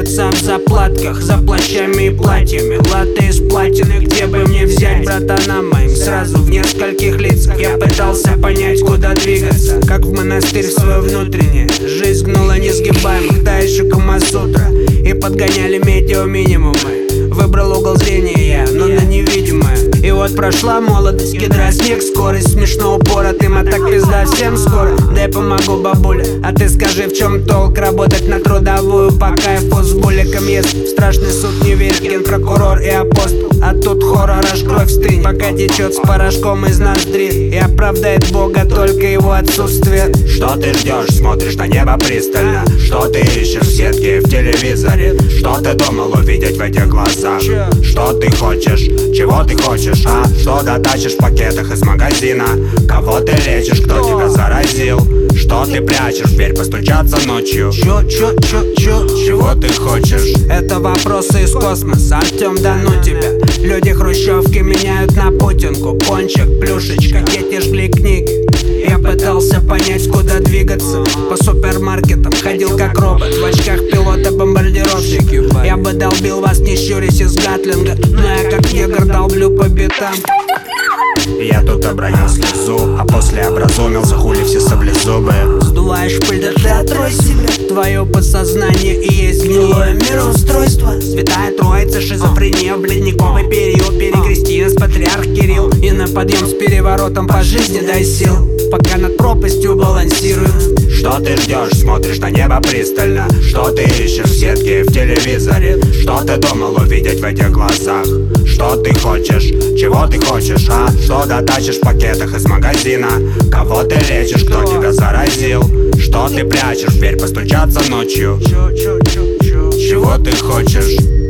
Кружатся в заплатках, за плащами и платьями. Латы из платины, где бы мне взять братана моим? Сразу в нескольких лицах я пытался понять, куда двигаться. Как в монастырь в свое внутреннее. Жизнь гнула несгибаемых, та еще Камасутра. И подгоняли метео минимумы. Выбрал угол зрения я, но на невидимое. И вот прошла молодость, кедра, снег, скорость. Смешно упоротым, а так пизда всем скоро. Да я помогу, бабуля, а ты скажи, в чем толк работать на трудовую по кайфу с буликом? Если в страшный суд не верит генпрокурор и апостол, а тут хоррор, аж кровь стынет, пока течет с порошком из ноздри. И оправдает Бога только его отсутствие. Что ты ждешь, смотришь на небо пристально? Что ты ищешь в сетке, в телевизоре? Что ты думал увидеть в этих глазах? Что ты хочешь, чего ты хочешь, а? Что дотачишь в пакетах из магазина? Кого ты лечишь, кто тебя заразил? Что ты прячешь, дверь постучаться ночью? Чего ты хочешь? Это вопросы из космоса, Артем, да ну тебя. Люди хрущевки меняют на путинку. Пончик, плюшечка, дети жгли книги. Я пытался понять, куда двигаться. По супермаркетам ходил как робот, в очках пилота-бомбардировщики. Я бы долбил вас, не щурясь из Гатлинга, но я как негр долблю по битам. Я тут обронил слезу, а после образумился, хули все саблезубые. Сдуваешь пыль, да ты отрой себя. Твое подсознание и есть гнилое мироустройство. Святая Троица, шизофрения, в ледниковый период. Перекрести нас, патриарх Кирилл. И на подъем с переворотом по жизни дай сил, пока над пропастью балансирую. Что ты ждешь, смотришь на небо пристально? Что ты ищешь в сетке, в телевизоре? Что ты думал увидеть в этих глазах? Что ты хочешь, чего ты хочешь, а? Что дотачишь в пакетах из магазина? Кого ты лечишь, кто тебя заразил? Что ты прячешь, в дверь постучаться ночью? Чего ты хочешь?